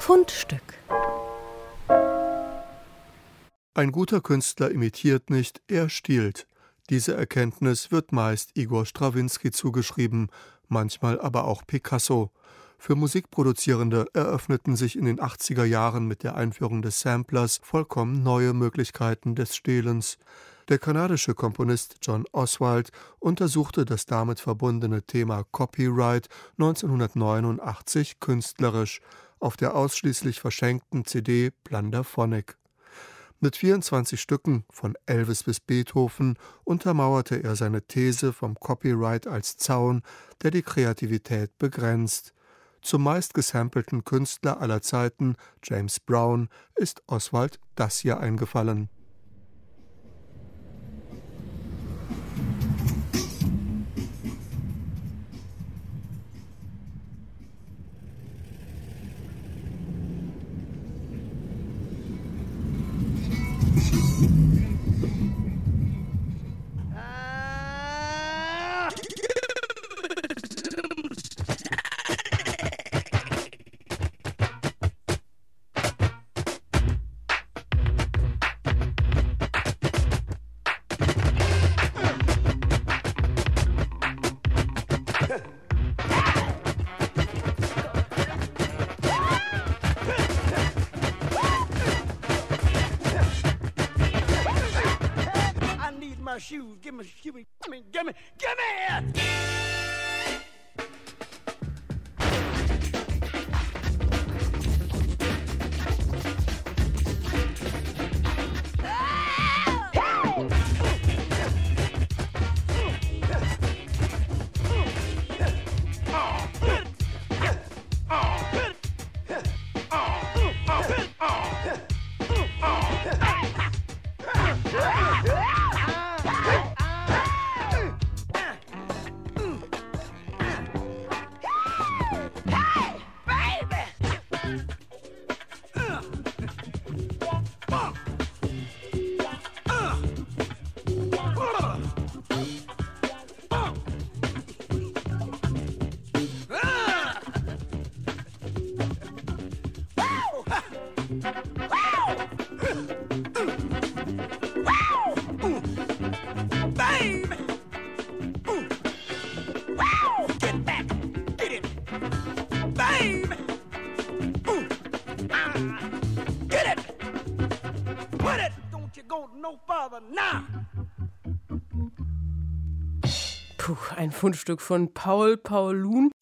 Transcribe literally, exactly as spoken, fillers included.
Fundstück. Ein guter Künstler imitiert nicht, er stiehlt. Diese Erkenntnis wird meist Igor Strawinski zugeschrieben, manchmal aber auch Picasso. Für Musikproduzierende eröffneten sich in den achtziger Jahren mit der Einführung des Samplers vollkommen neue Möglichkeiten des Stehlens. Der kanadische Komponist John Oswald untersuchte das damit verbundene Thema Copyright neunzehnhundertneunundachtzig künstlerisch auf der ausschließlich verschenkten C D Plunderphonic. Mit vierundzwanzig Stücken, von Elvis bis Beethoven, untermauerte er seine These vom Copyright als Zaun, der die Kreativität begrenzt. Zum meist gesampelten Künstler aller Zeiten, James Brown, ist Oswald das hier eingefallen. Shoes, give me, give me, give me, give me, give me! Puh, ein Fundstück von Paul Paulun.